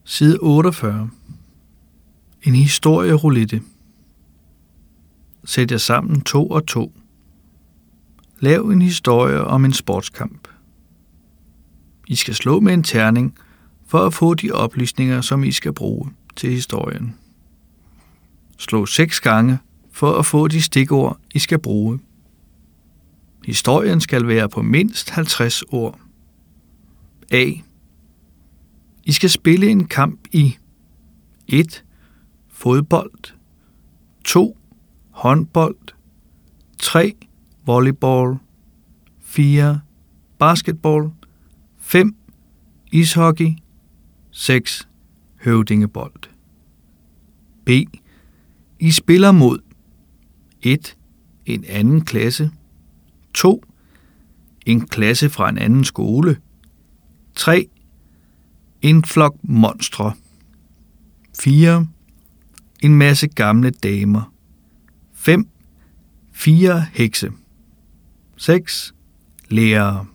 Side 48. En historieroulette. Sæt jer sammen 2 og 2. Lav en historie om en sportskamp. I skal slå med en terning for at få de oplysninger, som I skal bruge til historien. Slå 6 gange for at få de stikord, I skal bruge. Historien skal være på mindst 50 ord. A. I skal spille en kamp i 1. Fodbold, 2. Håndbold, 3. Volleyball, 4. Basketball, 5. Ishockey, 6. Høvdingebold. B. I spiller mod 1. En anden klasse, 2. En klasse fra en anden skole, 3. En flok monstre, 4. En masse gamle damer, 5. 4 hekse, 6. Lærere.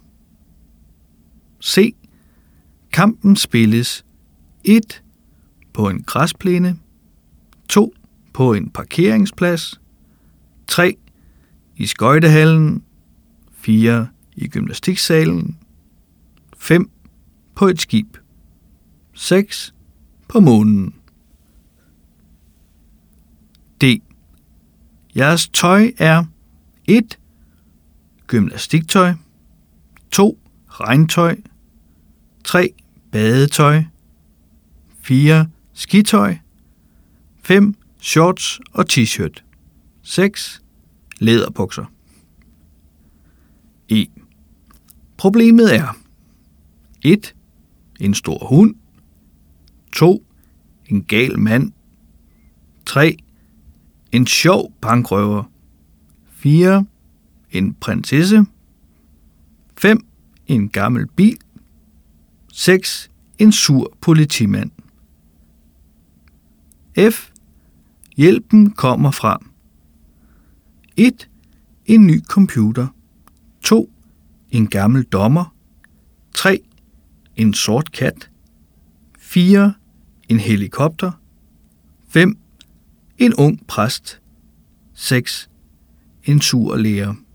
C. Kampen spilles 1. På en græsplæne, 2. På en parkeringsplads, 3. I skøjtehallen, 4. I gymnastiksalen, 5. På et skib, 6. På månen. D. Jeres tøj er 1. Gymnastiktøj, 2. Regntøj, 3. Badetøj, 4. Skitøj, 5. Shorts og t-shirt, 6. Læderbukser. E. Problemet er 1. En stor hund, 2. En gal mand, 3. En sjov bankrøver, 4. En prinsesse, 5. En gammel bil, 6. En sur politimand. F. Hjælpen kommer fra 1. En ny computer, 2. En gammel dommer, 3. En sort kat, 4. En helikopter, 5. En ung præst, 6. En sur lærer.